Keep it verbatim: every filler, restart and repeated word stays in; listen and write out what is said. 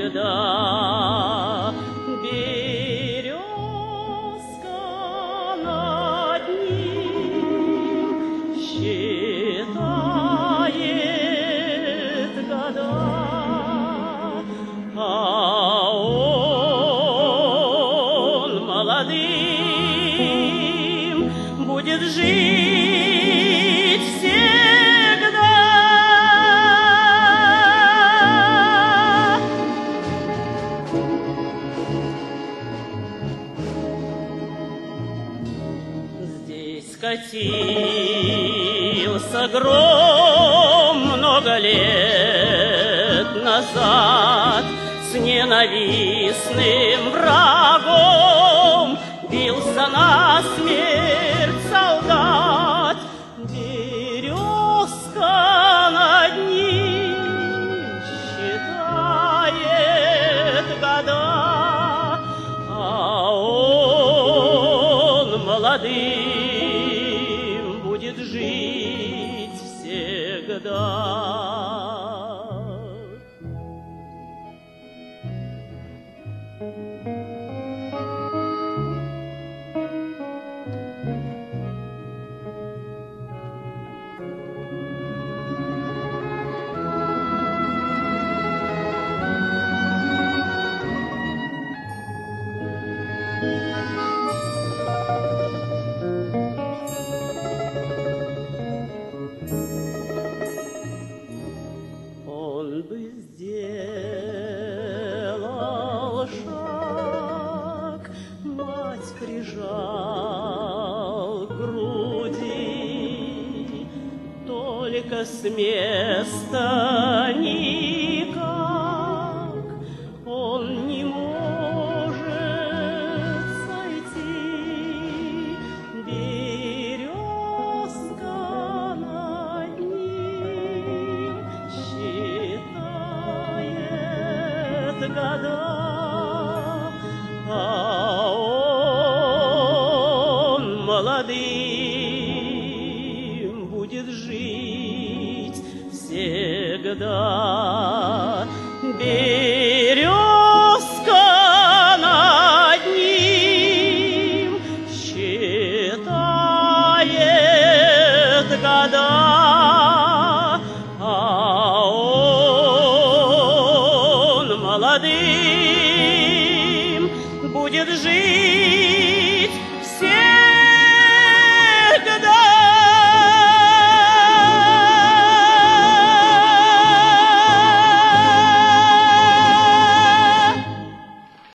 всегда. Березка над ним считает года, а он молодым будет жить всегда. Здесь скатился гром много лет назад, с ненавистным врагом бился насмерть солдат. Березка над ним считает года, а он молодым будет жить всегда. Он бы сделал шаг, мать прижал к груди, только с места никак он не может сойти. Березка над ним считает года, а он молодым будет жить всегда. Березка над ним считает года, а он молодым будет жить